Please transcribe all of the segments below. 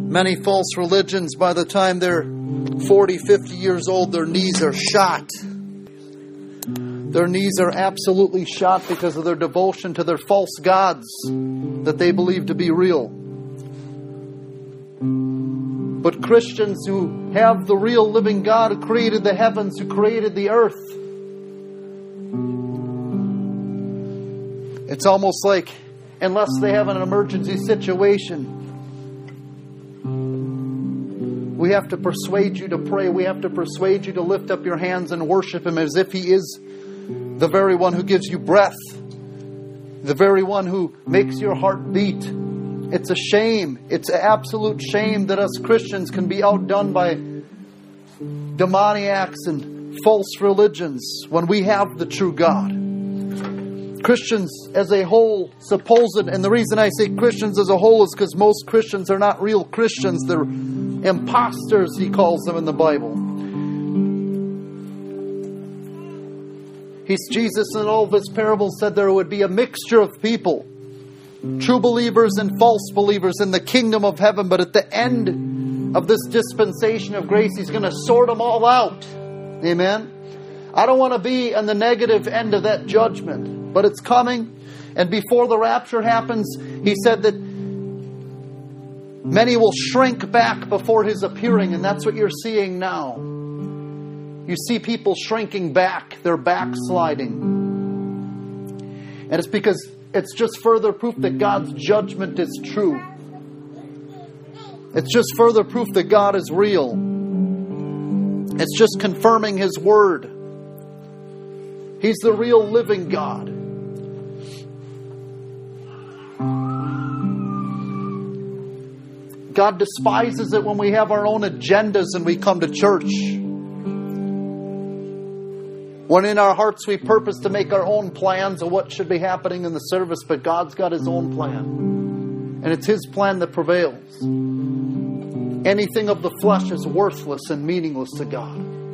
Many false religions, by the time they're 40, 50 years old, their knees are shot. Their knees are absolutely shot because of their devotion to their false gods that they believe to be real. But Christians who have the real living God who created the heavens, who created the earth, it's almost like, unless they have an emergency situation, we have to persuade you to pray. We have to persuade you to lift up your hands and worship Him as if He is the very one who gives you breath, the very one who makes your heart beat. It's a shame. It's an absolute shame that us Christians can be outdone by demoniacs and false religions when we have the true God. Christians as a whole, and the reason I say Christians as a whole is because most Christians are not real Christians. They're imposters, He calls them in the Bible. Jesus in all of His parables said there would be a mixture of people, true believers and false believers in the kingdom of heaven. But at the end of this dispensation of grace, He's going to sort them all out. Amen? I don't want to be on the negative end of that judgment, but it's coming. And before the rapture happens, He said that many will shrink back before His appearing, and that's what you're seeing now. You see people shrinking back. They're backsliding. And it's because it's just further proof that God's judgment is true. It's just further proof that God is real. It's just confirming His word. He's the real living God. God despises it when we have our own agendas and we come to church. When in our hearts we purpose to make our own plans of what should be happening in the service, but God's got His own plan. And it's His plan that prevails. Anything of the flesh is worthless and meaningless to God.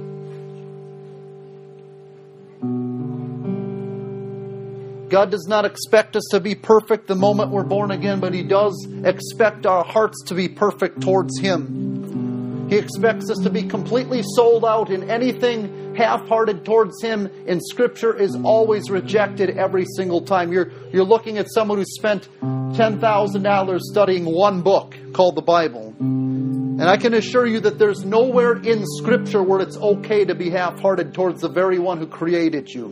God does not expect us to be perfect the moment we're born again, but He does expect our hearts to be perfect towards Him. He expects us to be completely sold out, in anything half-hearted towards Him in Scripture is always rejected every single time. You're looking at someone who spent $10,000 studying one book called the Bible. And I can assure you that there's nowhere in Scripture where it's okay to be half-hearted towards the very one who created you.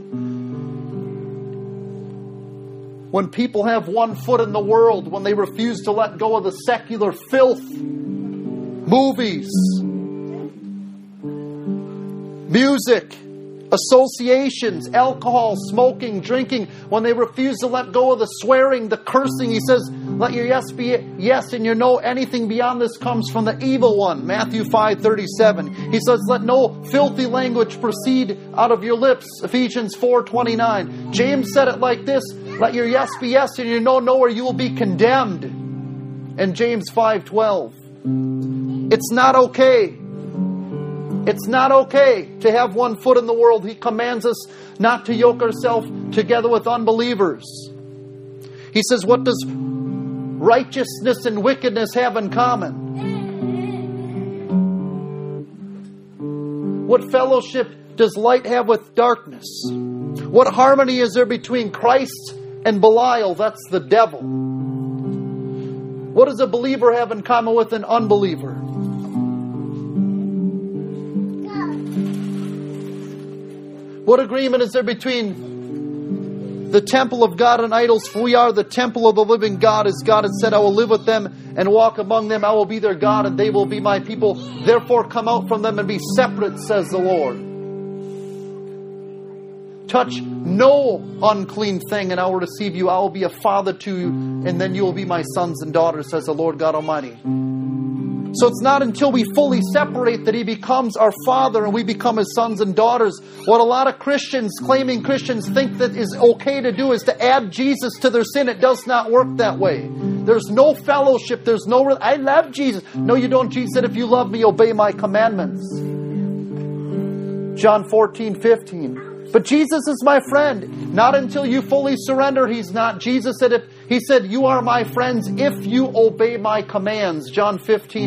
When people have one foot in the world, when they refuse to let go of the secular filth, movies, music, associations, alcohol, smoking, drinking, when they refuse to let go of the swearing, the cursing, He says, let your yes be yes and your no. Anything beyond this comes from the evil one. Matthew 5:37. He says, let no filthy language proceed out of your lips. Ephesians 4:29. James said it like this, let your yes be yes and your no no, or you will be condemned. And James 5:12. It's not okay. It's not okay to have one foot in the world. He commands us not to yoke ourselves together with unbelievers. He says, what does righteousness and wickedness have in common? What fellowship does light have with darkness? What harmony is there between Christ and Belial? That's the devil. What does a believer have in common with an unbeliever? What agreement is there between the temple of God and idols? For we are the temple of the living God, as God has said, I will live with them and walk among them. I will be their God and they will be my people. Therefore come out from them and be separate, says the Lord. Touch no unclean thing and I will receive you. I will be a father to you and then you will be my sons and daughters, says the Lord God Almighty. So it's not until we fully separate that He becomes our Father and we become His sons and daughters. What a lot of Christians, claiming Christians, think that is okay to do is to add Jesus to their sin. It does not work that way. There's no fellowship. There's no, I love Jesus. No, you don't. Jesus said, if you love me, obey my commandments. John 14:15. But Jesus is my friend. Not until you fully surrender, He's not. Jesus said, He said, you are my friends if you obey my commands. John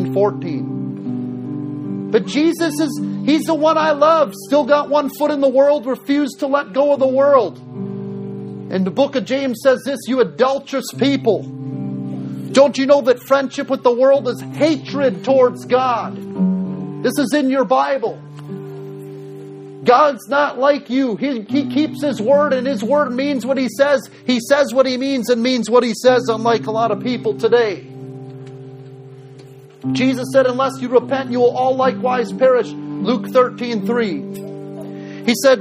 15:14. But Jesus He's the one I love. Still got one foot in the world, refused to let go of the world. And the book of James says this, you adulterous people. Don't you know that friendship with the world is hatred towards God? This is in your Bible. God's not like you. He keeps His word, and His word means what He says. He says what He means and means what He says, unlike a lot of people today. Jesus said, unless you repent, you will all likewise perish. Luke 13:3. He said,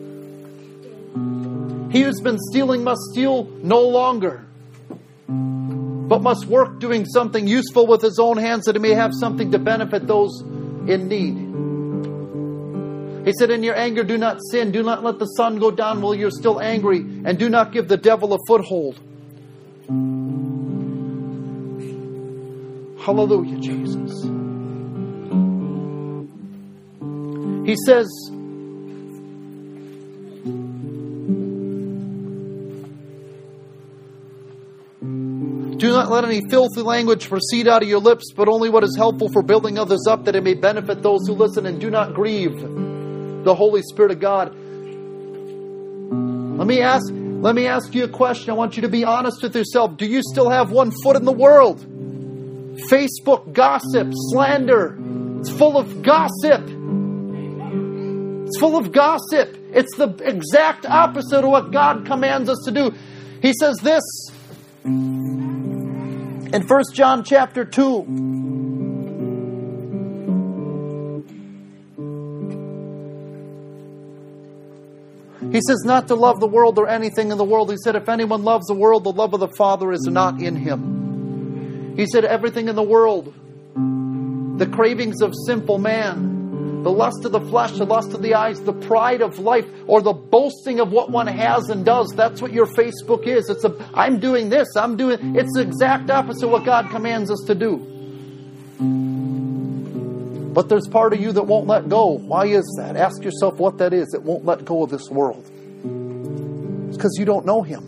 he who's been stealing must steal no longer, but must work doing something useful with his own hands, that he may have something to benefit those in need. He said, in your anger, do not sin. Do not let the sun go down while you're still angry. And do not give the devil a foothold. Hallelujah, Jesus. He says, do not let any filthy language proceed out of your lips, but only what is helpful for building others up, that it may benefit those who listen. And do not grieve the Holy Spirit of God. Let me ask you a question. I want you to be honest with yourself. Do you still have one foot in the world? Facebook gossip, slander. It's full of gossip. It's full of gossip. It's the exact opposite of what God commands us to do. He says this in 1 John chapter 2. He says not to love the world or anything in the world. He said, if anyone loves the world, the love of the Father is not in him. He said, everything in the world, the cravings of sinful man, the lust of the flesh, the lust of the eyes, the pride of life, or the boasting of what one has and does. That's what your Facebook is. I'm doing this, it's the exact opposite of what God commands us to do. But there's part of you that won't let go. Why is that? Ask yourself what that is. It won't let go of this world. It's because you don't know Him.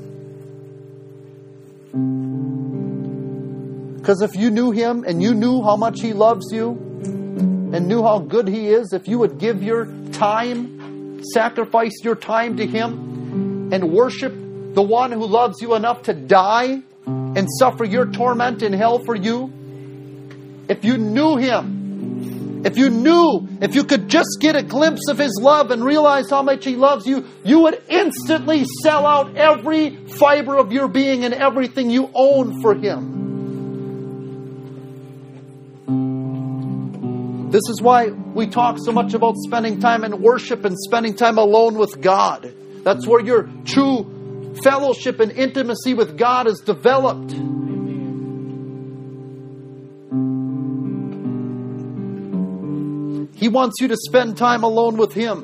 Because if you knew Him and you knew how much He loves you and knew how good He is, if you would give your time, sacrifice your time to Him and worship the one who loves you enough to die and suffer your torment in hell for you, if you knew Him, if you could just get a glimpse of His love and realize how much He loves you, you would instantly sell out every fiber of your being and everything you own for Him. This is why we talk so much about spending time in worship and spending time alone with God. That's where your true fellowship and intimacy with God is developed. He wants you to spend time alone with Him.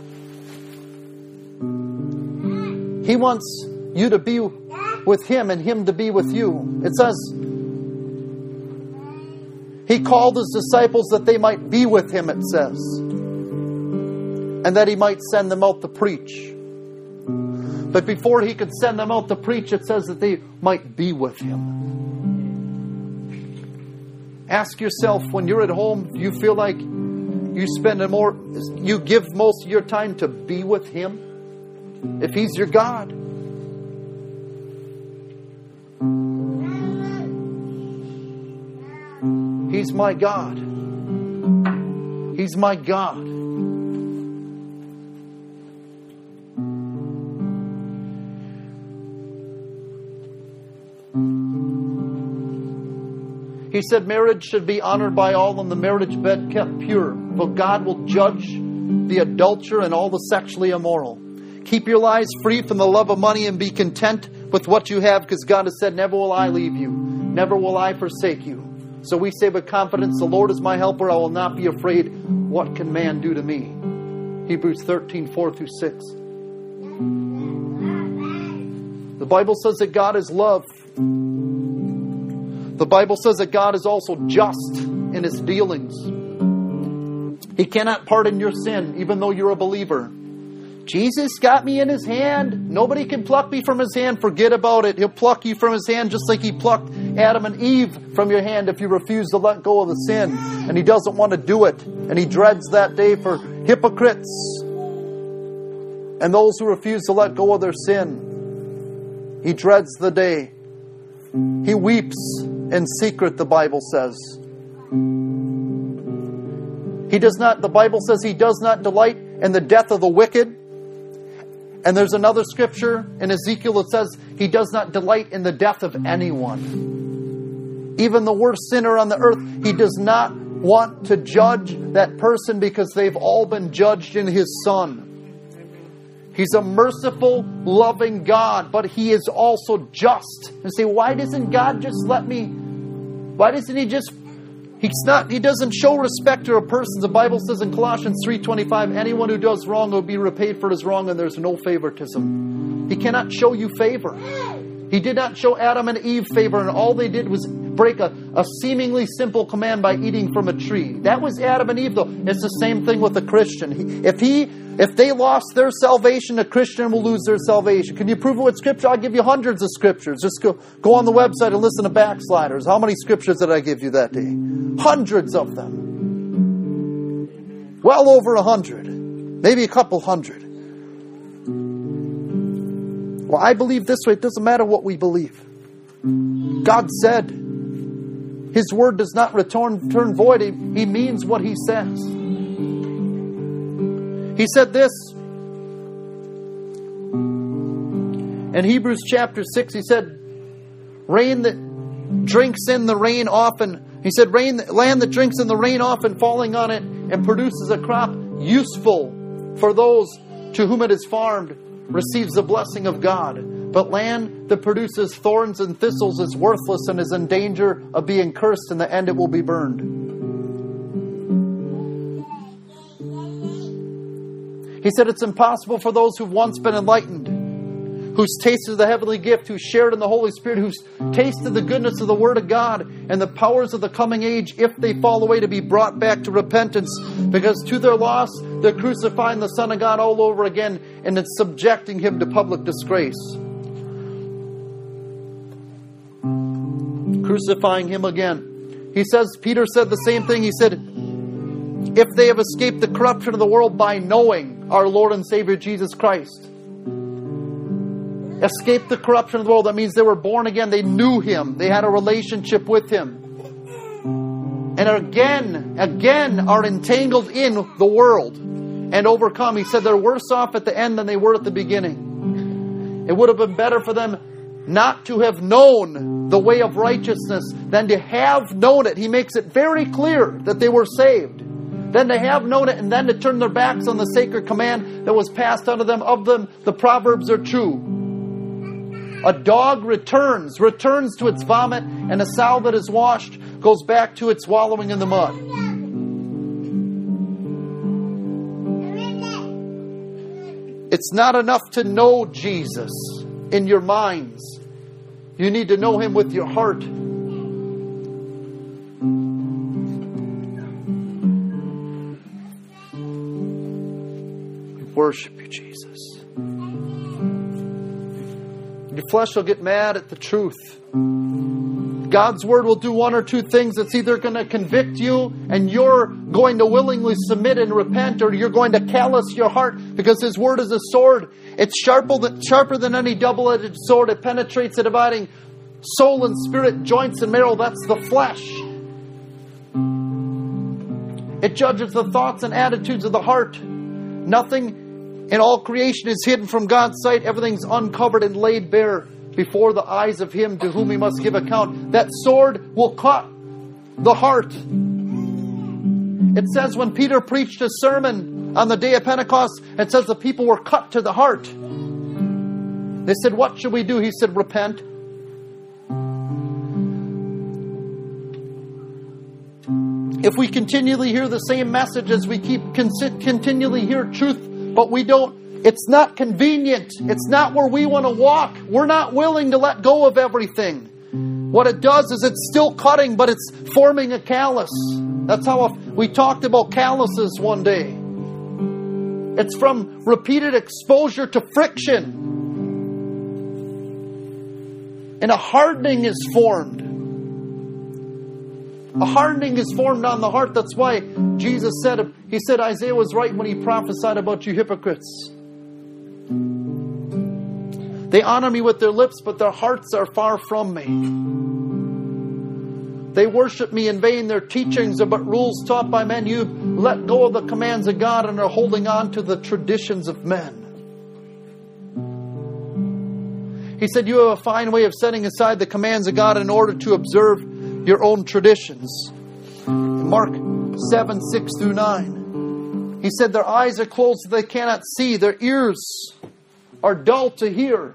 He wants you to be with Him and Him to be with you. It says, He called His disciples that they might be with Him, it says. And that He might send them out to preach. But before He could send them out to preach, it says that they might be with Him. Ask yourself, when you're at home, do you feel like you give most of your time to be with Him? If He's your God. He's my God. He's my God. He said marriage should be honored by all and the marriage bed kept pure. But God will judge the adulterer and all the sexually immoral. Keep your lives free from the love of money and be content with what you have, because God has said, never will I leave you. Never will I forsake you. So we say with confidence, the Lord is my helper. I will not be afraid. What can man do to me? Hebrews 13:4-6. The Bible says that God is love. The Bible says that God is also just in His dealings. He cannot pardon your sin, even though you're a believer. Jesus got me in His hand. Nobody can pluck me from His hand. Forget about it. He'll pluck you from His hand just like He plucked Adam and Eve from your hand if you refuse to let go of the sin. And He doesn't want to do it. And He dreads that day for hypocrites and those who refuse to let go of their sin. He dreads the day. He weeps in secret, the Bible says. The Bible says He does not delight in the death of the wicked. And there's another scripture in Ezekiel that says He does not delight in the death of anyone. Even the worst sinner on the earth, He does not want to judge that person because they've all been judged in His Son. He's a merciful, loving God, but He is also just. And say, why doesn't God just let me? Why doesn't He just? He doesn't show respect to a person. The Bible says in Colossians 3:25, anyone who does wrong will be repaid for his wrong, and there's no favoritism. He cannot show you favor. He did not show Adam and Eve favor, and all they did was break a seemingly simple command by eating from a tree. That was Adam and Eve, though. It's the same thing with a Christian. If they lost their salvation, a Christian will lose their salvation. Can you prove it with Scripture? I'll give you hundreds of Scriptures. Just go on the website and listen to Backsliders. How many Scriptures did I give you that day? Hundreds of them. Well over 100. Maybe a couple hundred. Well, I believe this way. It doesn't matter what we believe. God said His word does not return void. He means what He says. He said this in Hebrews chapter 6. He said, rain that drinks in the rain often. He said, land that drinks in the rain often, falling on it, and produces a crop useful for those to whom it is farmed, receives the blessing of God. But land that produces thorns and thistles is worthless and is in danger of being cursed. In the end, it will be burned. He said it's impossible for those who've once been enlightened, who's tasted the heavenly gift, who's shared in the Holy Spirit, who's tasted the goodness of the Word of God and the powers of the coming age, if they fall away, to be brought back to repentance. Because to their loss, they're crucifying the Son of God all over again, and it's subjecting Him to public disgrace. Crucifying Him again. He says, Peter said the same thing. He said, if they have escaped the corruption of the world by knowing our Lord and Savior Jesus Christ. Escaped the corruption of the world. That means they were born again. They knew Him. They had a relationship with Him. And again are entangled in the world and overcome. He said they're worse off at the end than they were at the beginning. It would have been better for them not to have known the way of righteousness than to have known it. He makes it very clear that they were saved. Then to have known it and then to turn their backs on the sacred command that was passed unto them. Of them, the Proverbs are true. A dog returns to its vomit, and a sow that is washed goes back to its wallowing in the mud. It's not enough to know Jesus in your minds. You need to know Him with your heart. Worship you, Jesus. Your flesh will get mad at the truth. God's word will do one or two things. It's either going to convict you and you're going to willingly submit and repent, or you're going to callous your heart, because His word is a sword. It's sharper than any double-edged sword. It penetrates the dividing soul and spirit, joints and marrow. That's the flesh. It judges the thoughts and attitudes of the heart. Nothing in all creation is hidden from God's sight. Everything's uncovered and laid bare before the eyes of Him to whom He must give account. That sword will cut the heart. It says when Peter preached a sermon on the day of Pentecost, it says the people were cut to the heart. They said, what should we do? He said, repent. If we continually hear the same messages, we continually hear truth, but we don't, it's not convenient. It's not where we want to walk. We're not willing to let go of everything. What it does is it's still cutting, but it's forming a callus. That's how we talked about calluses one day. It's from repeated exposure to friction. And a hardening is formed. A hardening is formed on the heart. That's why Jesus said, He said Isaiah was right when he prophesied about you hypocrites. They honor me with their lips, but their hearts are far from me. They worship me in vain. Their teachings are but rules taught by men. You let go of the commands of God and are holding on to the traditions of men. He said, you have a fine way of setting aside the commands of God in order to observe your own traditions. Mark 7:6-9. He said, their eyes are closed so they cannot see. Their ears are dull to hear.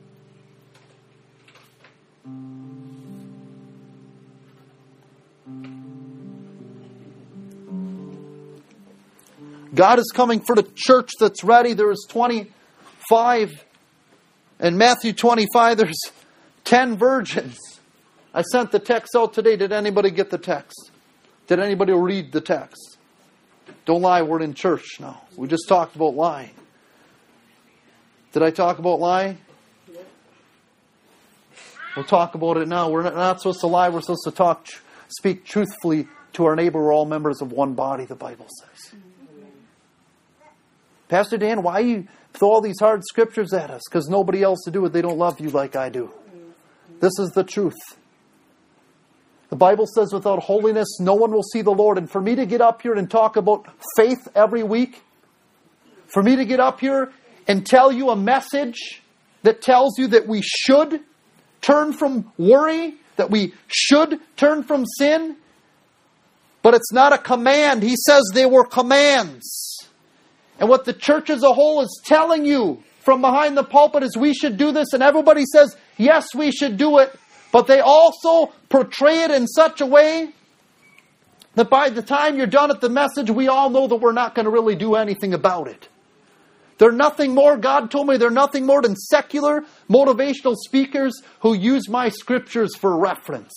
God is coming for the church that's ready. There is 25. In Matthew 25, there's 10 virgins. I sent the text out today. Did anybody get the text? Did anybody read the text? Don't lie, we're in church now. We just talked about lying. Did I talk about lying? We'll talk about it now. We're not supposed to lie. We're supposed to speak truthfully to our neighbor. We're all members of one body, the Bible says. Pastor Dan, why you throw all these hard scriptures at us? Because nobody else to do it. They don't love you like I do. This is the truth. The Bible says without holiness, no one will see the Lord. And for me to get up here and talk about faith every week, for me to get up here and tell you a message that tells you that we should turn from worry, that we should turn from sin, but it's not a command. He says they were commands. And what the church as a whole is telling you from behind the pulpit is we should do this. And everybody says, yes, we should do it. But they also portray it in such a way that by the time you're done at the message, we all know that we're not going to really do anything about it. They're nothing more, God told me, they're nothing more than secular motivational speakers who use my scriptures for reference.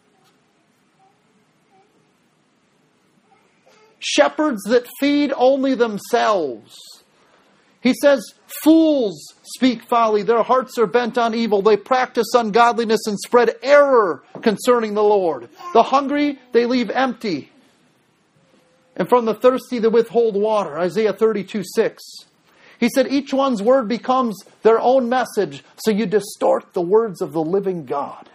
Shepherds that feed only themselves. He says, fools speak folly. Their hearts are bent on evil. They practice ungodliness and spread error concerning the Lord. The hungry they leave empty. And from the thirsty they withhold water. Isaiah 32:6. He said, each one's word becomes their own message. So you distort the words of the living God.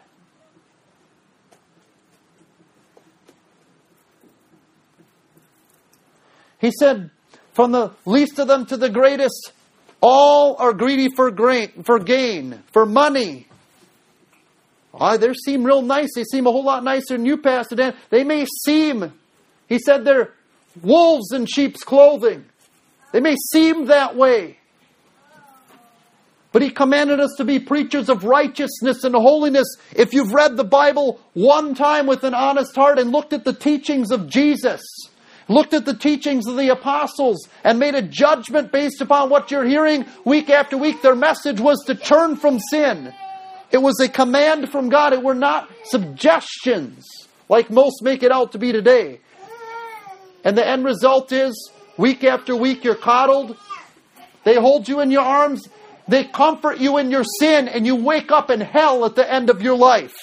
He said, from the least of them to the greatest, all are greedy for gain, for money. They seem real nice. They seem a whole lot nicer than you, Pastor Dan. They may seem, he said, they're wolves in sheep's clothing. They may seem that way. But He commanded us to be preachers of righteousness and holiness. If you've read the Bible one time with an honest heart and looked at the teachings of Jesus, looked at the teachings of the apostles and made a judgment based upon what you're hearing week after week, their message was to turn from sin. It was a command from God. It were not suggestions like most make it out to be today. And the end result is, week after week you're coddled. They hold you in your arms. They comfort you in your sin, and you wake up in hell at the end of your life.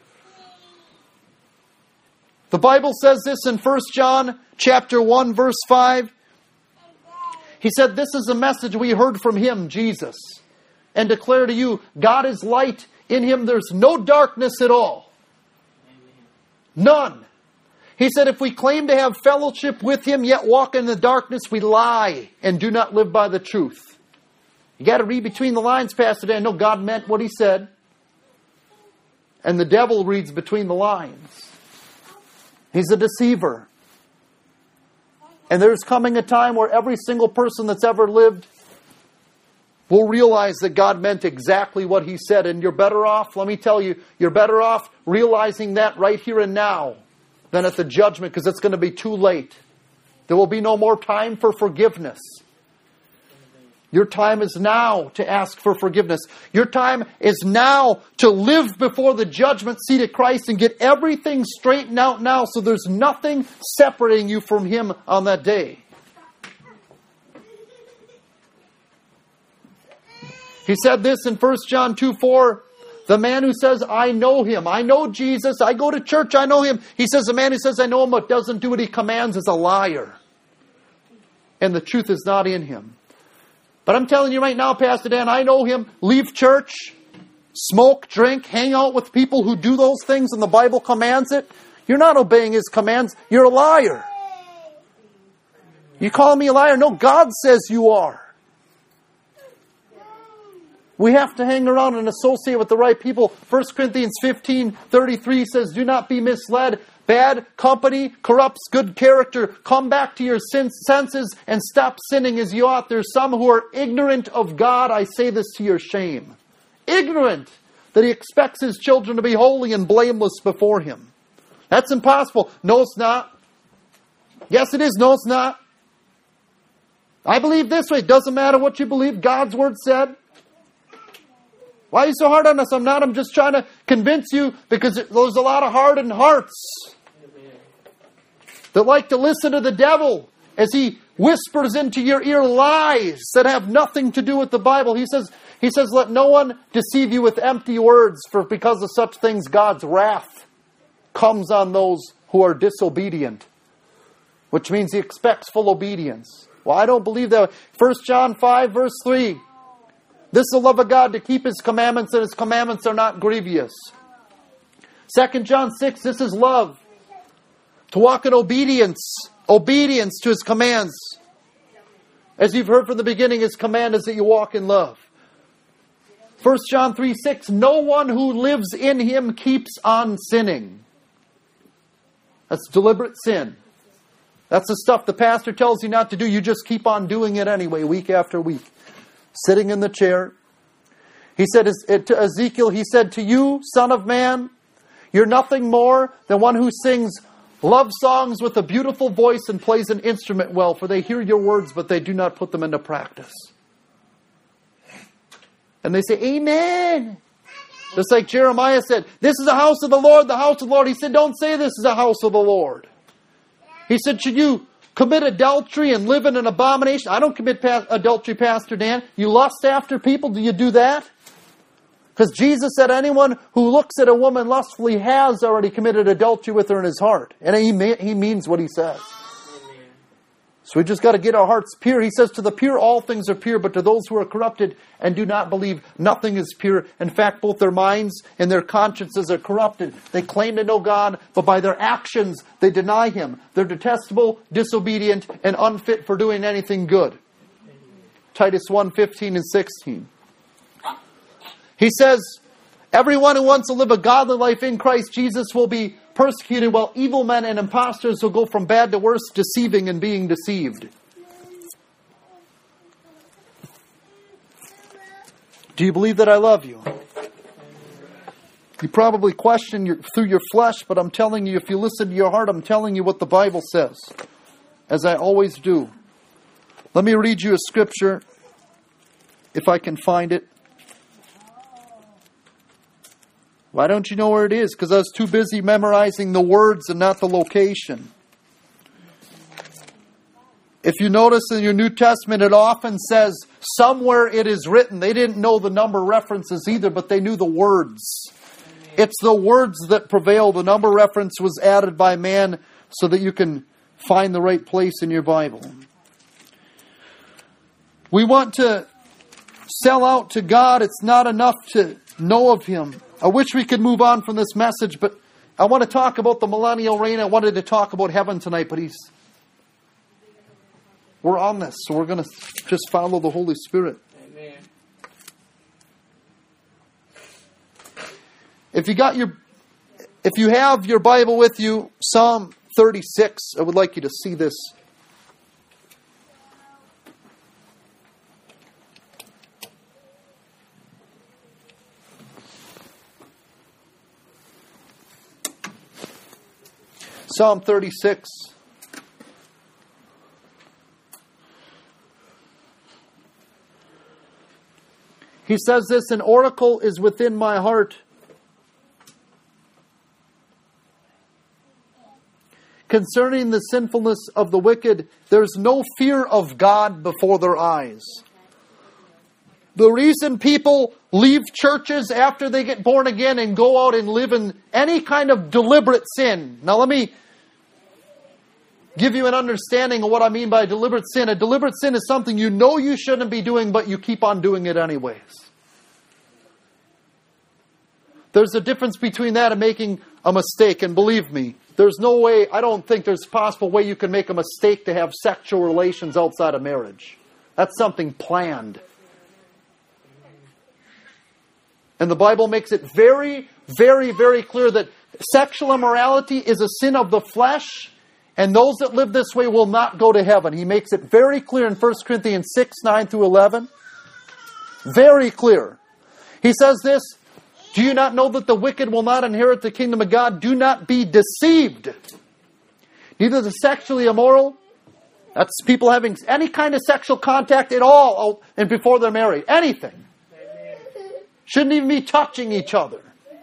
The Bible says this in 1 John chapter 1, verse 5. He said, this is a message we heard from Him, Jesus, and declare to you, God is light. In Him there's no darkness at all. None. He said, if we claim to have fellowship with Him, yet walk in the darkness, we lie and do not live by the truth. You got to read between the lines, Pastor Dan. No, God meant what He said. And the devil reads between the lines. He's a deceiver. And there's coming a time where every single person that's ever lived will realize that God meant exactly what He said. And you're better off, let me tell you, you're better off realizing that right here and now than at the judgment, because it's going to be too late. There will be no more time for forgiveness. Your time is now to ask for forgiveness. Your time is now to live before the judgment seat of Christ and get everything straightened out now, so there's nothing separating you from Him on that day. He said this in 1 John 2:4. The man who says, I know him, I know Jesus, I go to church, I know him. He says, the man who says, I know him, but doesn't do what he commands is a liar. And the truth is not in him. But I'm telling you right now, Pastor Dan, I know him. Leave church, smoke, drink, hang out with people who do those things and the Bible commands it. You're not obeying his commands. You're a liar. You call me a liar? No, God says you are. We have to hang around and associate with the right people. 1 Corinthians 15:33 says, do not be misled. Bad company corrupts good character. Come back to your senses and stop sinning as you ought. There's some who are ignorant of God. I say this to your shame. Ignorant that he expects his children to be holy and blameless before him. That's impossible. No, it's not. Yes, it is. No, it's not. I believe this way. It doesn't matter what you believe. God's word said. Why are you so hard on us? I'm not. I'm just trying to convince you because there's a lot of hardened hearts that like to listen to the devil as he whispers into your ear lies that have nothing to do with the Bible. He says, let no one deceive you with empty words, for because of such things God's wrath comes on those who are disobedient. Which means he expects full obedience. Well, I don't believe that. 1 John 5 verse 3. This is the love of God, to keep his commandments, and his commandments are not grievous. 2 John 6, this is love. To walk in obedience to his commands. As you've heard from the beginning, his command is that you walk in love. 1 John 3:6, no one who lives in him keeps on sinning. That's deliberate sin. That's the stuff the pastor tells you not to do. You just keep on doing it anyway, week after week. Sitting in the chair. He said to Ezekiel, he said, to you, son of man, you're nothing more than one who sings love songs with a beautiful voice and plays an instrument well, for they hear your words, but they do not put them into practice. And they say, amen. Just like Jeremiah said, this is the house of the Lord, the house of the Lord. He said, don't say this is the house of the Lord. He said, should you commit adultery and live in an abomination? I don't commit adultery, Pastor Dan. You lust after people? Do you do that? Because Jesus said anyone who looks at a woman lustfully has already committed adultery with her in his heart. And he means what he says. Amen. So we just got to get our hearts pure. He says, to the pure all things are pure, but to those who are corrupted and do not believe, nothing is pure. In fact, both their minds and their consciences are corrupted. They claim to know God, but by their actions they deny him. They're detestable, disobedient, and unfit for doing anything good. Amen. Titus 1:15 and 16. He says, everyone who wants to live a godly life in Christ Jesus will be persecuted, while evil men and impostors will go from bad to worse, deceiving and being deceived. Do you believe that I love you? You probably question through your flesh, but I'm telling you, if you listen to your heart, I'm telling you what the Bible says, as I always do. Let me read you a scripture, if I can find it. Why don't you know where it is? Because I was too busy memorizing the words and not the location. If you notice in your New Testament, it often says, somewhere it is written. They didn't know the number references either, but they knew the words. It's the words that prevail. The number reference was added by man so that you can find the right place in your Bible. We want to sell out to God. It's not enough to know of him. I wish we could move on from this message, but I want to talk about the millennial reign. I wanted to talk about heaven tonight, but we're on this, so we're going to just follow the Holy Spirit. Amen. If you have your Bible with you, Psalm 36, I would like you to see this. Psalm 36. He says this, an oracle is within my heart. Concerning the sinfulness of the wicked, there's no fear of God before their eyes. The reason people leave churches after they get born again and go out and live in any kind of deliberate sin. Now let me give you an understanding of what I mean by deliberate sin. A deliberate sin is something you know you shouldn't be doing, but you keep on doing it anyways. There's a difference between that and making a mistake. And believe me, there's no way, I don't think there's a possible way you can make a mistake to have sexual relations outside of marriage. That's something planned. And the Bible makes it very, very, very clear that sexual immorality is a sin of the flesh, and those that live this way will not go to heaven. He makes it very clear in 1 Corinthians 6, 9 through 11. Very clear. He says this, do you not know that the wicked will not inherit the kingdom of God? Do not be deceived. Neither the sexually immoral, that's people having any kind of sexual contact at all and before they're married. Anything. Shouldn't even be touching each other.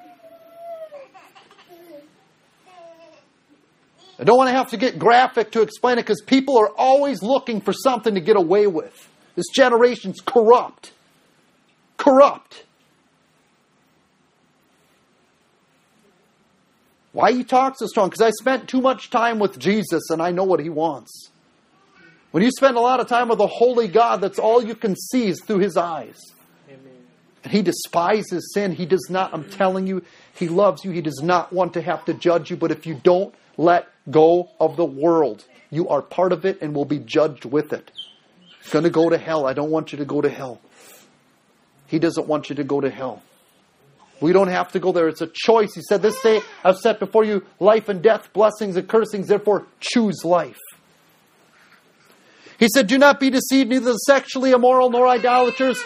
I don't want to have to get graphic to explain it because people are always looking for something to get away with. This generation's corrupt. Corrupt. Why he talks so strong? Because I spent too much time with Jesus and I know what He wants. When you spend a lot of time with a holy God, that's all you can see is through His eyes. And He despises sin. He does not, I'm telling you, He loves you. He does not want to have to judge you. But if you don't let go of the world, you are part of it and will be judged with it. It's going to go to hell. I don't want you to go to hell. He doesn't want you to go to hell. We don't have to go there. It's a choice. He said, this day I've set before you life and death, blessings and cursings. Therefore, choose life. He said, do not be deceived, neither the sexually immoral, nor idolaters,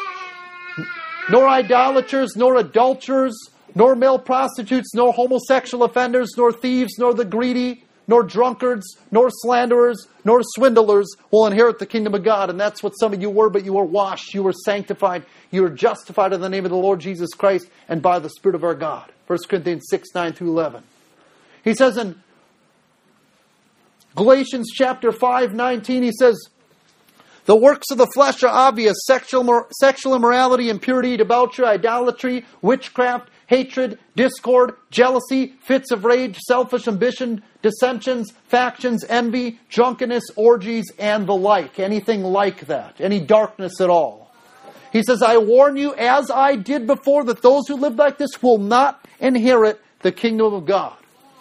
nor adulterers, nor male prostitutes, nor homosexual offenders, nor thieves, nor the greedy, nor drunkards, nor slanderers, nor swindlers will inherit the kingdom of God. And that's what some of you were, but you were washed, you were sanctified, you were justified in the name of the Lord Jesus Christ and by the Spirit of our God. 1 Corinthians 6, 9 through 11. He says in Galatians chapter 5, 19, he says, the works of the flesh are obvious: sexual immorality, impurity, debauchery, idolatry, witchcraft, hatred, discord, jealousy, fits of rage, selfish ambition, dissensions, factions, envy, drunkenness, orgies, and the like. Anything like that. Any darkness at all. He says, I warn you, as I did before, that those who live like this will not inherit the kingdom of God.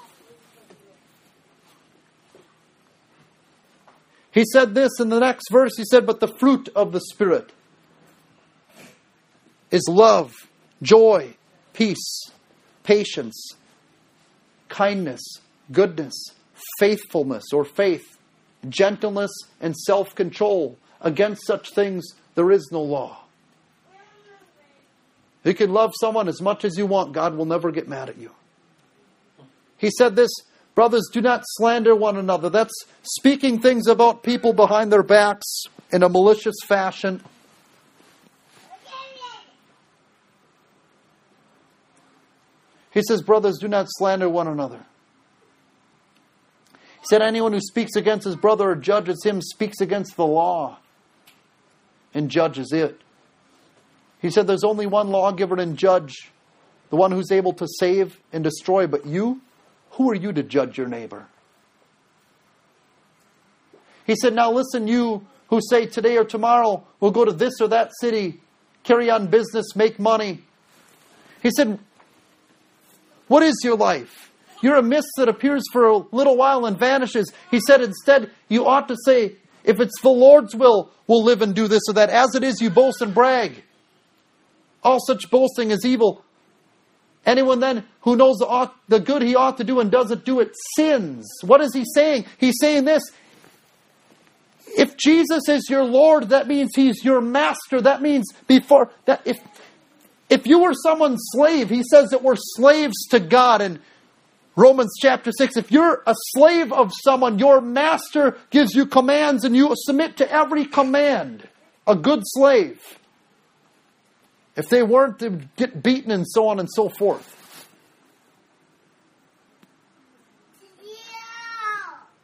He said this in the next verse. He said, but the fruit of the Spirit is love, joy, peace, patience, kindness, goodness, faithfulness or faith, gentleness, and self-control. Against such things there is no law. You can love someone as much as you want. God will never get mad at you. He said this, brothers, do not slander one another. That's speaking things about people behind their backs in a malicious fashion. He says, brothers, do not slander one another. He said, anyone who speaks against his brother or judges him speaks against the law and judges it. He said, there's only one lawgiver and judge, the one who's able to save and destroy. But you, who are you to judge your neighbor? He said, now listen, you who say today or tomorrow we'll go to this or that city, carry on business, make money. He said, what is your life? You're a mist that appears for a little while and vanishes. He said, instead, you ought to say, if it's the Lord's will, we'll live and do this or that. As it is, you boast and brag. All such boasting is evil. Anyone then who knows the good he ought to do and doesn't do it sins. What is he saying? He's saying this. If Jesus is your Lord, that means He's your master. That means before that if you were someone's slave, he says that we're slaves to God in Romans chapter 6. If you're a slave of someone, your master gives you commands and you submit to every command. A good slave. If they weren't, they would get beaten and so on and so forth.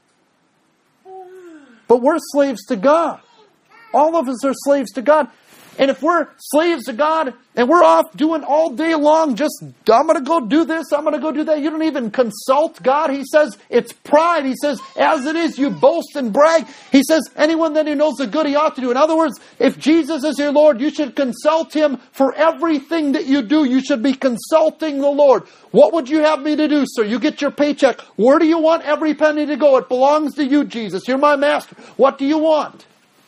But we're slaves to God. All of us are slaves to God. And if we're slaves to God and we're off doing all day long, just, I'm going to go do this, I'm going to go do that. You don't even consult God. He says it's pride. He says, as it is, you boast and brag. He says, anyone then who knows the good he ought to do. In other words, if Jesus is your Lord, you should consult Him for everything that you do. You should be consulting the Lord. What would you have me to do, sir? You get your paycheck. Where do you want every penny to go? It belongs to you, Jesus. You're my master. What do you want?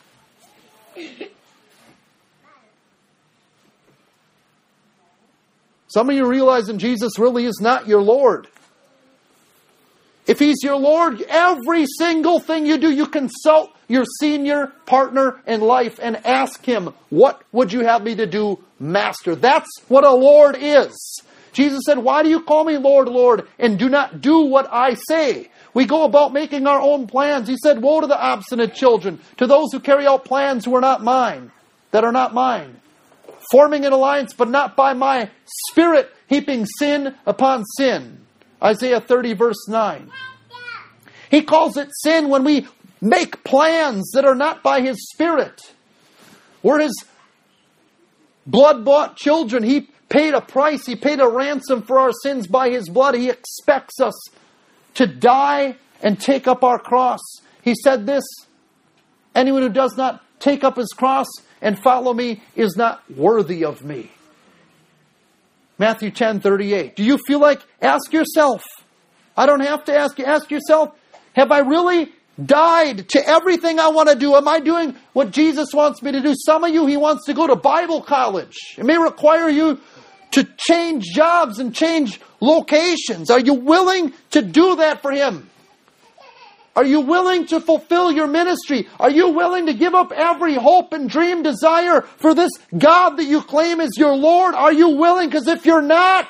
Some of you realizing Jesus really is not your Lord. If He's your Lord, every single thing you do, you consult your senior partner in life and ask him, what would you have me to do, Master? That's what a Lord is. Jesus said, why do you call me Lord, Lord, and do not do what I say? We go about making our own plans. He said, woe to the obstinate children, to those who carry out plans who are not mine, that are not mine. Forming an alliance, but not by my Spirit, heaping sin upon sin. Isaiah 30, verse 9. He calls it sin when we make plans that are not by His Spirit. We're His blood-bought children. He paid a price. He paid a ransom for our sins by His blood. He expects us to die and take up our cross. He said this, anyone who does not take up his cross and follow me is not worthy of me. Matthew 10:38. Do you feel like, ask yourself, I don't have to ask you, ask yourself, have I really died to everything I want to do? Am I doing what Jesus wants me to do? Some of you, He wants to go to Bible college. It may require you to change jobs and change locations. Are you willing to do that for Him? Are you willing to fulfill your ministry? Are you willing to give up every hope and dream, desire for this God that you claim is your Lord? Are you willing? Because if you're not,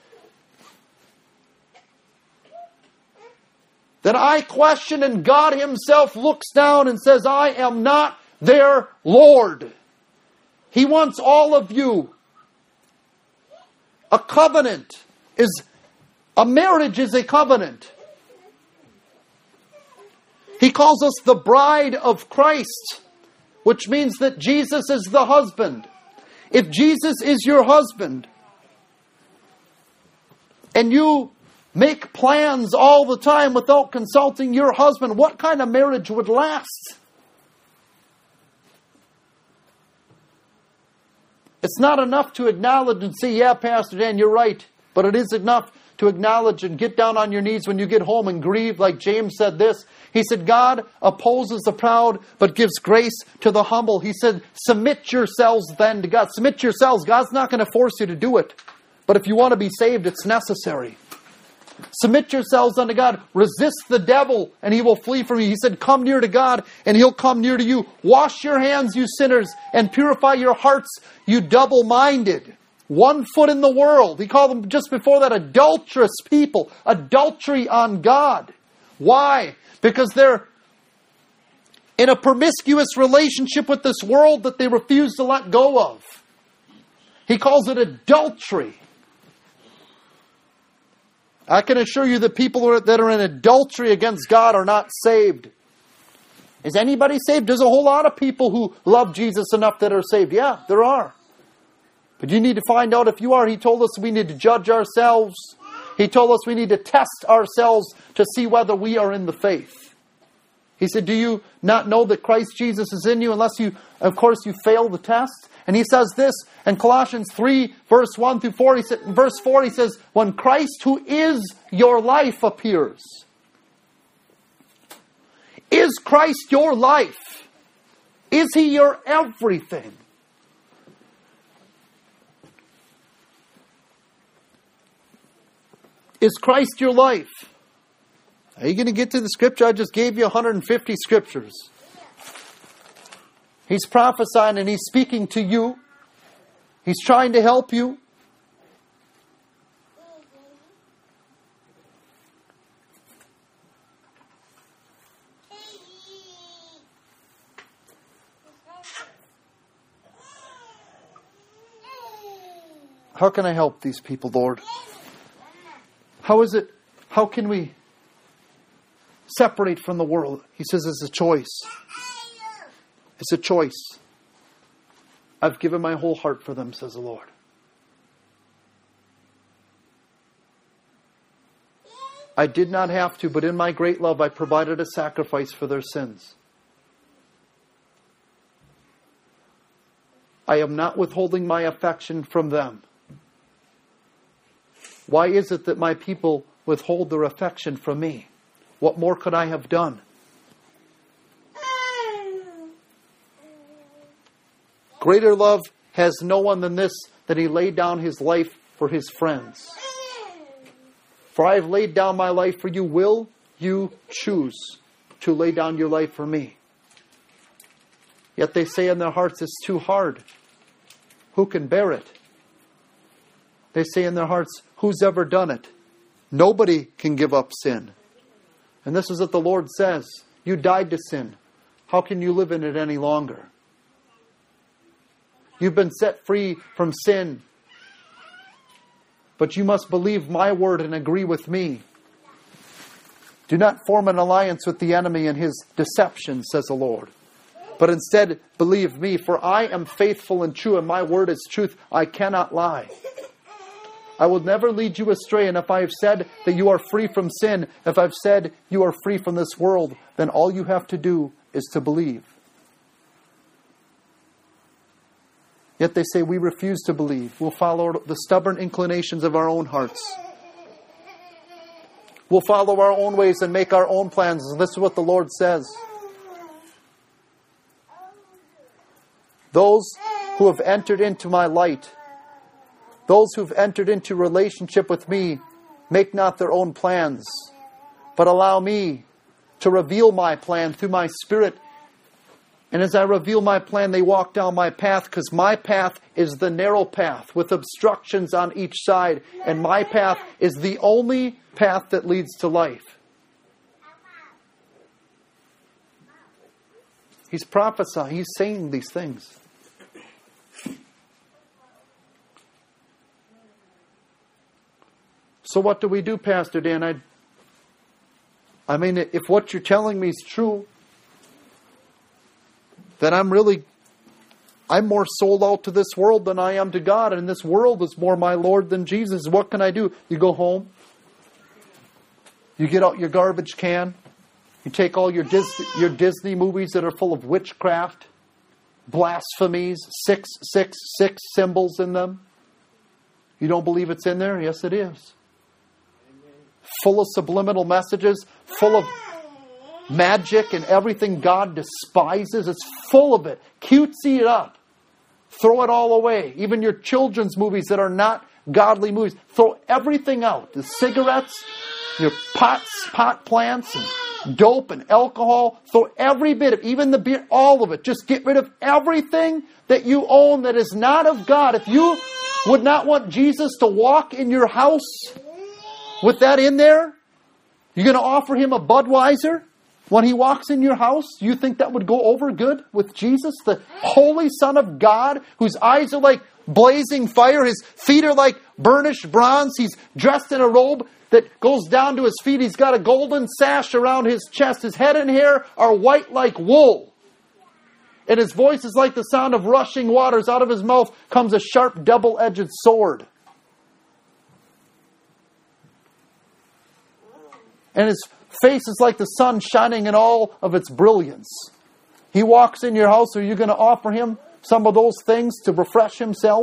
then I question, and God Himself looks down and says, I am not their Lord. He wants all of you. A marriage is a covenant. He calls us the bride of Christ, which means that Jesus is the husband. If Jesus is your husband, and you make plans all the time without consulting your husband, what kind of marriage would last? It's not enough to acknowledge and say, yeah, Pastor Dan, you're right. But it is enough to acknowledge and get down on your knees when you get home and grieve, like James said this. He said, God opposes the proud, but gives grace to the humble. He said, submit yourselves then to God. Submit yourselves. God's not going to force you to do it. But if you want to be saved, it's necessary. Submit yourselves unto God. Resist the devil, and he will flee from you. He said, come near to God, and He'll come near to you. Wash your hands, you sinners, and purify your hearts, you double-minded. One foot in the world. He called them just before that adulterous people. Adultery on God. Why? Because they're in a promiscuous relationship with this world that they refuse to let go of. He calls it adultery. I can assure you that people that are in adultery against God are not saved. Is anybody saved? There's a whole lot of people who love Jesus enough that are saved. Yeah, there are. But you need to find out if you are. He told us we need to judge ourselves. He told us we need to test ourselves to see whether we are in the faith. He said, do you not know that Christ Jesus is in you unless you, of course, you fail the test? And he says this in Colossians 3, verse 1 through 4. In verse 4, he says, when Christ, who is your life, appears. Is Christ your life? Is He your everything? Is Christ your life? Are you going to get to the scripture? I just gave you 150 scriptures. He's prophesying and He's speaking to you. He's trying to help you. How can I help these people, Lord? How can we separate from the world? He says it's a choice. It's a choice. I've given my whole heart for them, says the Lord. I did not have to, but in my great love, I provided a sacrifice for their sins. I am not withholding my affection from them. Why is it that my people withhold their affection from me? What more could I have done? Greater love has no one than this, that he laid down his life for his friends. For I have laid down my life for you. Will you choose to lay down your life for me? Yet they say in their hearts, it's too hard. Who can bear it? They say in their hearts, who's ever done it? Nobody can give up sin. And this is what the Lord says. You died to sin. How can you live in it any longer? You've been set free from sin. But you must believe my word and agree with me. Do not form an alliance with the enemy and his deception, says the Lord. But instead, believe me, for I am faithful and true, and my word is truth. I cannot lie. I will never lead you astray, and if I have said that you are free from sin, if I've said you are free from this world, then all you have to do is to believe. Yet they say we refuse to believe. We'll follow the stubborn inclinations of our own hearts. We'll follow our own ways and make our own plans. This is what the Lord says. Those who have entered into my light, those who have entered into relationship with me, make not their own plans, but allow me to reveal my plan through my Spirit. And as I reveal my plan, they walk down my path, because my path is the narrow path with obstructions on each side. And my path is the only path that leads to life. He's prophesying. He's saying these things. So what do we do, Pastor Dan? I mean, if what you're telling me is true, then I'm more sold out to this world than I am to God. And this world is more my Lord than Jesus. What can I do? You go home. You get out your garbage can. You take all your Disney movies that are full of witchcraft, blasphemies, 666 symbols in them. You don't believe it's in there? Yes, it is. Full of subliminal messages, full of magic and everything God despises. It's full of it. Cutesy it up. Throw it all away. Even your children's movies that are not godly movies. Throw everything out. The cigarettes, your pot plants, and dope and alcohol. Throw every bit of, even the beer, all of it. Just get rid of everything that you own that is not of God. If you would not want Jesus to walk in your house with that in there, you're going to offer him a Budweiser when he walks in your house? You think that would go over good with Jesus, the Holy Son of God, whose eyes are like blazing fire, his feet are like burnished bronze, he's dressed in a robe that goes down to his feet, he's got a golden sash around his chest, his head and hair are white like wool, and his voice is like the sound of rushing waters. Out of his mouth comes a sharp double-edged sword. And his face is like the sun shining in all of its brilliance. He walks in your house. Are you going to offer him some of those things to refresh himself?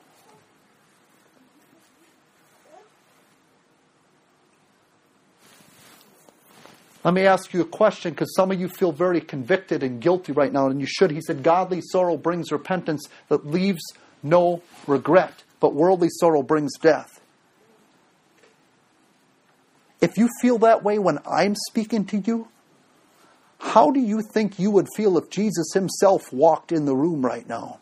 Let me ask you a question, because some of you feel very convicted and guilty right now, and you should. He said, godly sorrow brings repentance that leaves no regret, but worldly sorrow brings death. If you feel that way when I'm speaking to you, how do you think you would feel if Jesus himself walked in the room right now?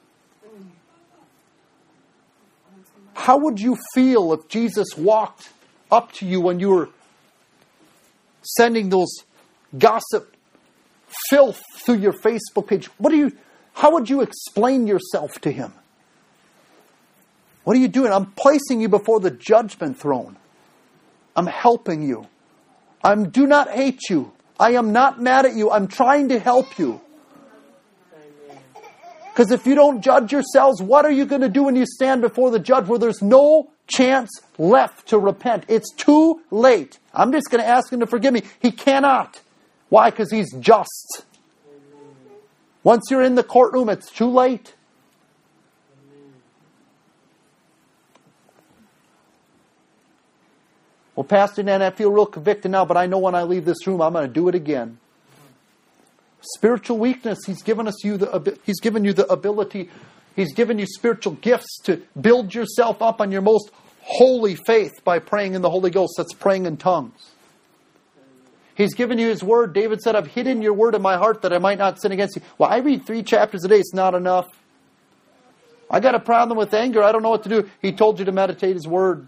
How would you feel if Jesus walked up to you when you were sending those gossip filth through your Facebook page? How would you explain yourself to him? What are you doing? I'm placing you before the judgment throne. I'm helping you. I do not hate you. I am not mad at you. I'm trying to help you. Because if you don't judge yourselves, what are you going to do when you stand before the judge where there's no chance left to repent? It's too late. I'm just going to ask him to forgive me. He cannot. Why? Because he's just. Once you're in the courtroom, it's too late. Well, Pastor Dan, I feel real convicted now, but I know when I leave this room, I'm going to do it again. Spiritual weakness. He's given you the ability. He's given you spiritual gifts to build yourself up on your most holy faith by praying in the Holy Ghost. That's praying in tongues. He's given you His Word. David said, I've hidden your Word in my heart that I might not sin against you. Well, I read 3 chapters a day. It's not enough. I got a problem with anger. I don't know what to do. He told you to meditate His Word.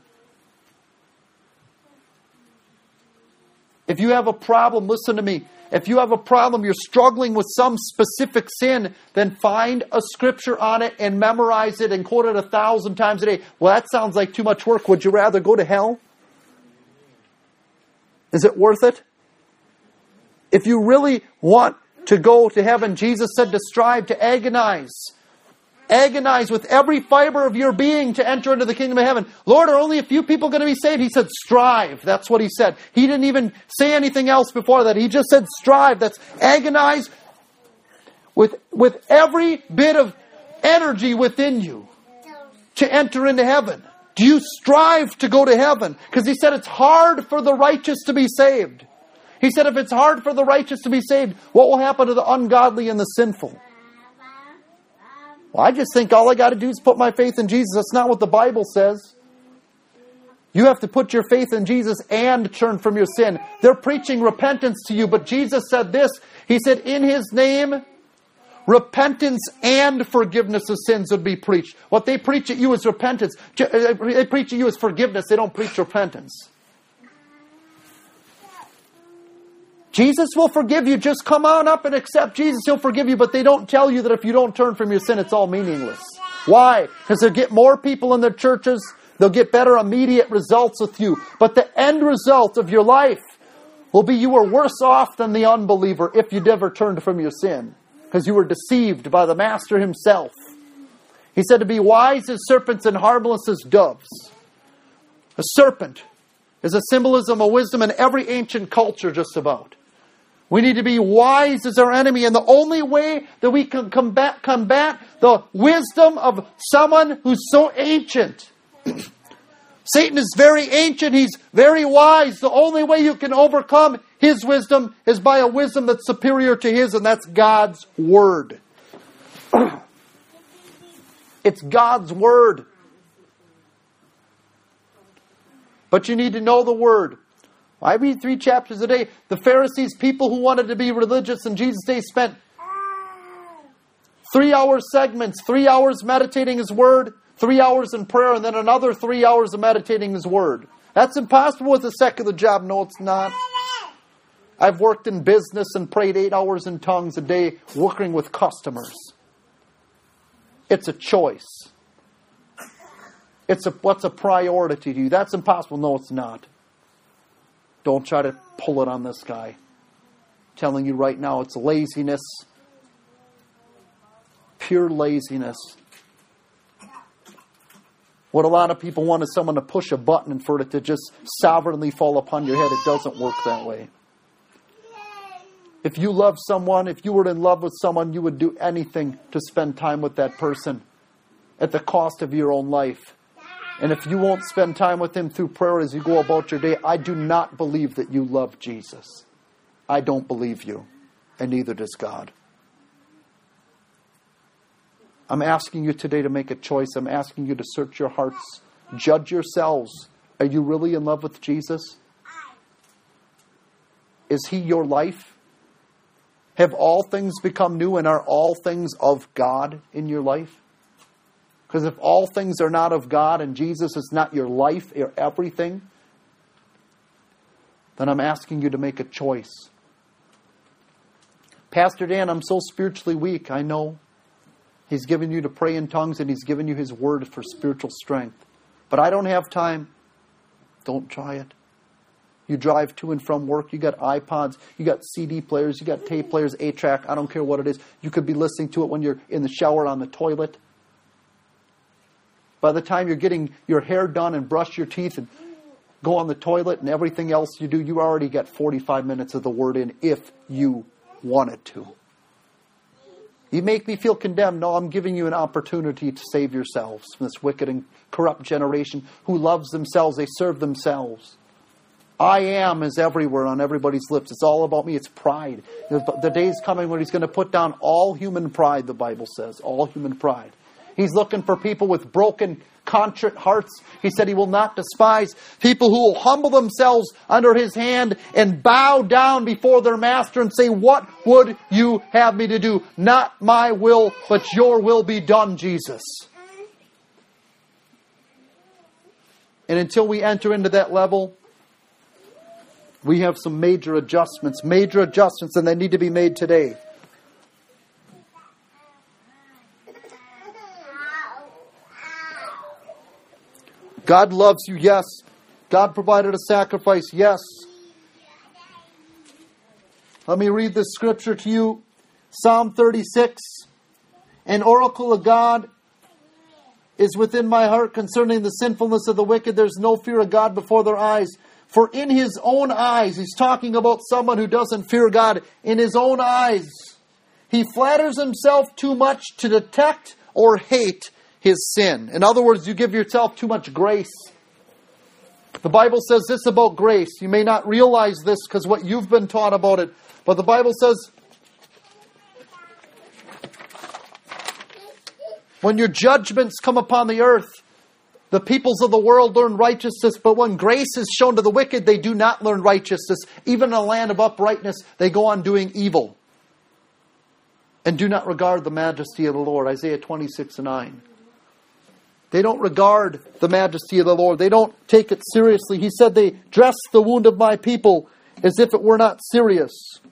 If you have a problem, listen to me. If you have a problem, you're struggling with some specific sin, then find a scripture on it and memorize it and quote it 1,000 times a day. Well, that sounds like too much work. Would you rather go to hell? Is it worth it? If you really want to go to heaven, Jesus said to strive, to agonize. Agonize with every fiber of your being to enter into the kingdom of heaven. Lord, are only a few people going to be saved? He said, strive. That's what He said. He didn't even say anything else before that. He just said, strive. That's agonize with every bit of energy within you to enter into heaven. Do you strive to go to heaven? Because He said it's hard for the righteous to be saved. He said if it's hard for the righteous to be saved, what will happen to the ungodly and the sinful? Well, I just think all I got to do is put my faith in Jesus. That's not what the Bible says. You have to put your faith in Jesus and turn from your sin. They're preaching repentance to you, but Jesus said this. He said, in His name, repentance and forgiveness of sins would be preached. What they preach at you is repentance. They preach at you is forgiveness. They don't preach repentance. Jesus will forgive you. Just come on up and accept Jesus. He'll forgive you. But they don't tell you that if you don't turn from your sin, it's all meaningless. Why? Because they'll get more people in their churches. They'll get better immediate results with you. But the end result of your life will be you were worse off than the unbeliever if you never turned from your sin. Because you were deceived by the Master Himself. He said to be wise as serpents and harmless as doves. A serpent is a symbolism of wisdom in every ancient culture just about. We need to be wise as our enemy. And the only way that we can combat the wisdom of someone who's so ancient. Satan is very ancient. He's very wise. The only way you can overcome his wisdom is by a wisdom that's superior to his, and that's God's Word. It's God's Word. But you need to know the Word. I read 3 chapters a day. The Pharisees, people who wanted to be religious in Jesus' day, spent 3-hour segments, 3 hours meditating His Word, 3 hours in prayer, and then another 3 hours of meditating His Word. That's impossible with a secular job. No, it's not. I've worked in business and prayed 8 hours in tongues a day working with customers. It's a choice. What's a priority to you? That's impossible. No, it's not. Don't try to pull it on this guy. I'm telling you right now, it's laziness. Pure laziness. What a lot of people want is someone to push a button and for it to just sovereignly fall upon your head. It doesn't work that way. If you love someone, if you were in love with someone, you would do anything to spend time with that person at the cost of your own life. And if you won't spend time with Him through prayer as you go about your day, I do not believe that you love Jesus. I don't believe you. And neither does God. I'm asking you today to make a choice. I'm asking you to search your hearts. Judge yourselves. Are you really in love with Jesus? Is He your life? Have all things become new, and are all things of God in your life? Because if all things are not of God and Jesus is not your life, your everything, then I'm asking you to make a choice. Pastor Dan, I'm so spiritually weak. I know. He's given you to pray in tongues and He's given you His Word for spiritual strength. But I don't have time. Don't try it. You drive to and from work. You got iPods. You got CD players. You got tape players, 8-track. I don't care what it is. You could be listening to it when you're in the shower on the toilet. By the time you're getting your hair done and brush your teeth and go on the toilet and everything else you do, you already get 45 minutes of the Word in if you wanted to. You make me feel condemned. No, I'm giving you an opportunity to save yourselves from this wicked and corrupt generation who loves themselves. They serve themselves. I am is everywhere on everybody's lips. It's all about me. It's pride. The day's coming when He's going to put down all human pride, the Bible says. All human pride. He's looking for people with broken, contrite hearts. He said He will not despise people who will humble themselves under His hand and bow down before their Master and say, what would you have me to do? Not my will, but your will be done, Jesus. And until we enter into that level, we have some major adjustments, and they need to be made today. God loves you, yes. God provided a sacrifice, yes. Let me read this scripture to you. Psalm 36. An oracle of God is within my heart concerning the sinfulness of the wicked. There's no fear of God before their eyes. For in his own eyes, he's talking about someone who doesn't fear God. In his own eyes, he flatters himself too much to detect or hate his sin. In other words, you give yourself too much grace. The Bible says this about grace. You may not realize this because what you've been taught about it. But the Bible says, when your judgments come upon the earth, the peoples of the world learn righteousness, but when grace is shown to the wicked, they do not learn righteousness. Even in a land of uprightness, they go on doing evil and do not regard the majesty of the Lord. Isaiah 26:9. They don't regard the majesty of the Lord. They don't take it seriously. He said they dress the wound of my people as if it were not serious.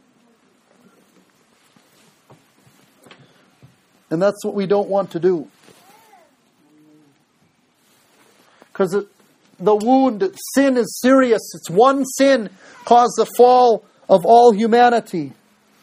And that's what we don't want to do. Because the wound, sin is serious. It's one sin caused the fall of all humanity.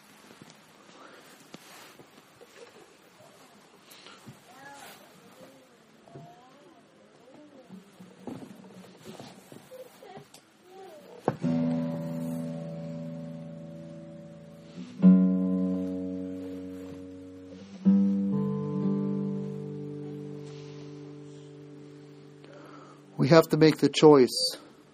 We have to make the choice.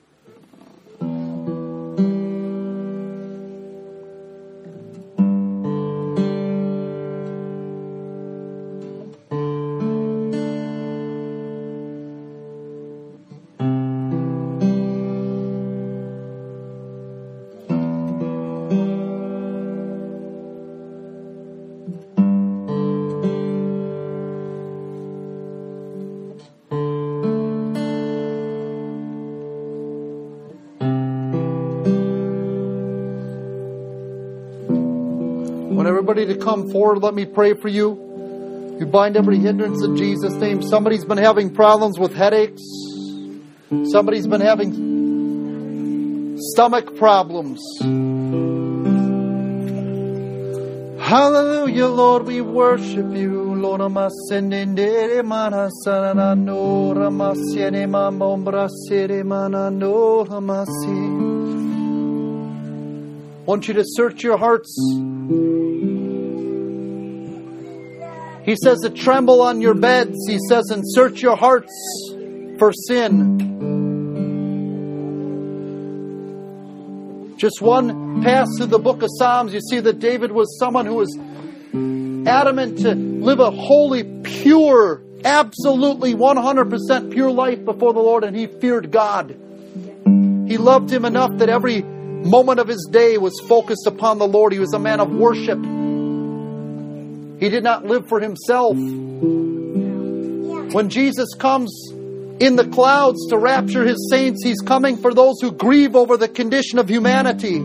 Everybody to come forward. Let me pray for you. You bind every hindrance in Jesus' name. Somebody's been having problems with headaches. Somebody's been having stomach problems. Hallelujah, Lord, we worship you. Lord, I want you to search your hearts. He says to tremble on your beds. He says, and search your hearts for sin. Just one pass through the book of Psalms, you see that David was someone who was adamant to live a holy, pure, absolutely 100% pure life before the Lord, and he feared God. He loved Him enough that every moment of his day was focused upon the Lord. He was a man of worship. He did not live for himself. When Jesus comes in the clouds to rapture His saints, He's coming for those who grieve over the condition of humanity.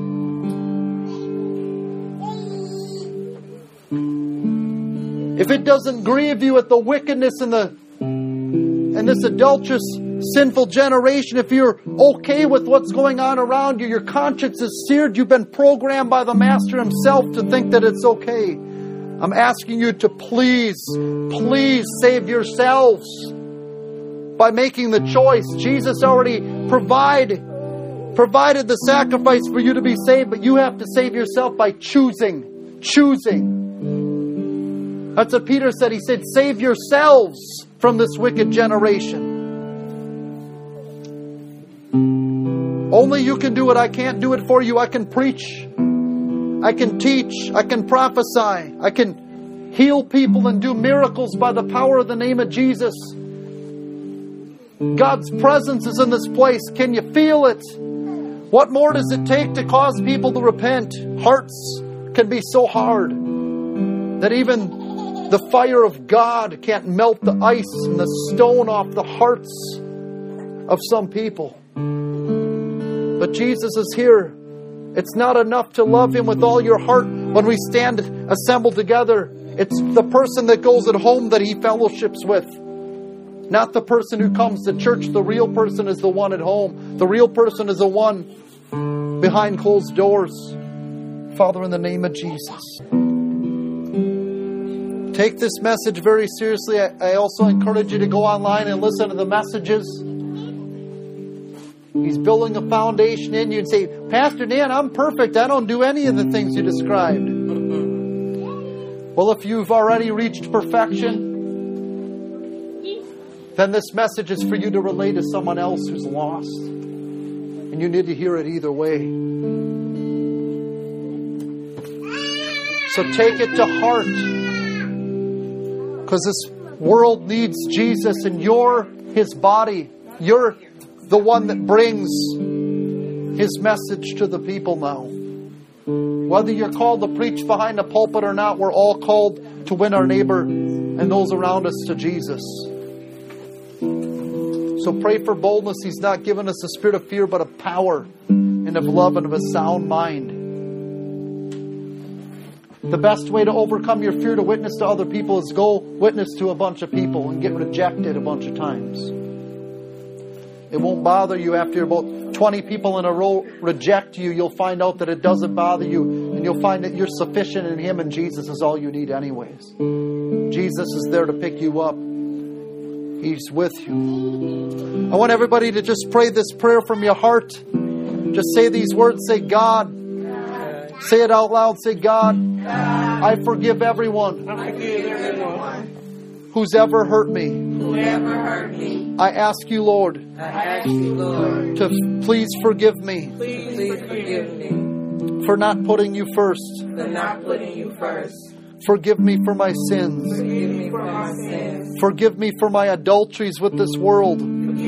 If it doesn't grieve you at the wickedness and this adulterous sinful generation, if you're okay with what's going on around you, your conscience is seared, you've been programmed by the Master himself to think that it's okay. I'm asking you to please save yourselves by making the choice. Jesus already provided the sacrifice for you to be saved, but you have to save yourself by choosing. That's what Peter said. He said, save yourselves from this wicked generation. Only you can do it. I can't do it for you. I can preach. I can teach. I can prophesy. I can heal people and do miracles by the power of the name of Jesus. God's presence is in this place. Can you feel it? What more does it take to cause people to repent? Hearts can be so hard that even the fire of God can't melt the ice and the stone off the hearts of some people. But Jesus is here. It's not enough to love Him with all your heart when we stand assembled together. It's the person that goes at home that He fellowships with. Not the person who comes to church. The real person is the one at home. The real person is the one behind closed doors. Father, in the name of Jesus, take this message very seriously. I also encourage you to go online and listen to the messages. He's building a foundation in you and say, Pastor Dan, I'm perfect. I don't do any of the things you described. Well, if you've already reached perfection, then this message is for you to relay to someone else who's lost. And you need to hear it either way. So take it to heart. Because this world needs Jesus and you're His body. You're the one that brings His message to the people now. Whether you're called to preach behind the pulpit or not, we're all called to win our neighbor and those around us to Jesus. So pray for boldness. He's not given us a spirit of fear, but of power and of love and of a sound mind. The best way to overcome your fear to witness to other people is go witness to a bunch of people and get rejected a bunch of times. It won't bother you after about 20 people in a row reject you. You'll find out that it doesn't bother you. And you'll find that you're sufficient in Him and Jesus is all you need anyways. Jesus is there to pick you up. He's with you. I want everybody to just pray this prayer from your heart. Just say these words. Say, God. Say it out loud. Say, God, I forgive everyone who's ever hurt me. I ask you, Lord, to please forgive me for not putting you first. Forgive me for my sins. Forgive me for my adulteries with this world.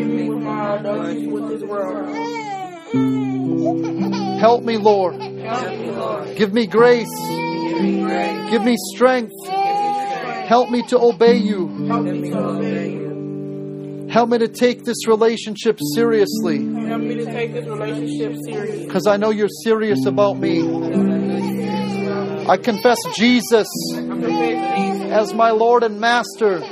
Help me, Lord. Give me grace. Give me strength. Help me to obey you. Help me to take this relationship seriously. Because I know you're serious about me. I confess Jesus as my Lord and Master.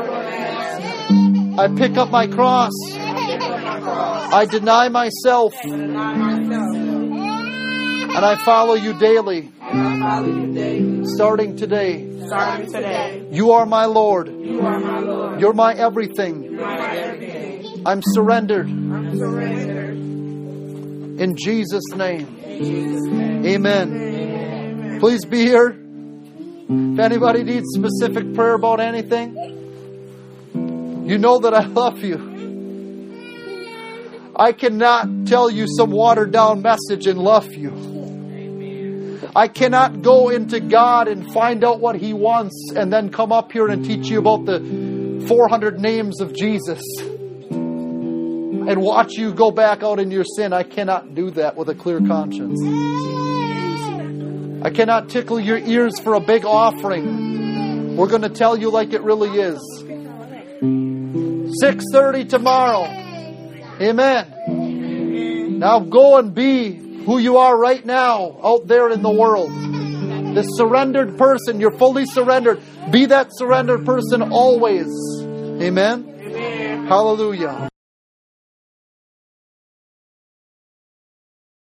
I pick up my cross. I deny myself. And I follow you daily. Starting today. You are my Lord. You're my everything. I'm surrendered. In Jesus' name. Amen. Please be here. If anybody needs specific prayer about anything, you know that I love you. I cannot tell you some watered down message and love you. I cannot go into God and find out what He wants and then come up here and teach you about the 400 names of Jesus and watch you go back out in your sin. I cannot do that with a clear conscience. I cannot tickle your ears for a big offering. We're going to tell you like it really is. 6:30 tomorrow. Amen. Now go and be who you are right now out there in the world. The surrendered person. You're fully surrendered. Be that surrendered person always. Amen. Hallelujah.